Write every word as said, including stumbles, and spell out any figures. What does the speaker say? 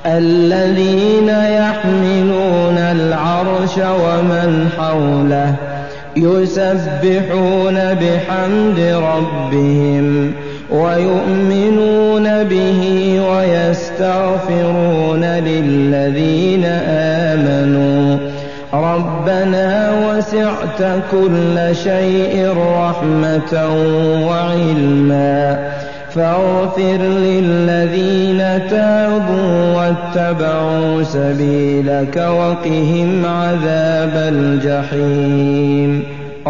الذين يحملون العرش ومن حوله يسبحون بحمد ربهم ويؤمنون به ويستغفرون للذين آمنوا ربنا وسعت كل شيء رحمة وعلما فاغفر للذين تابوا واتبعوا سبيلك وقهم عذاب الجحيم.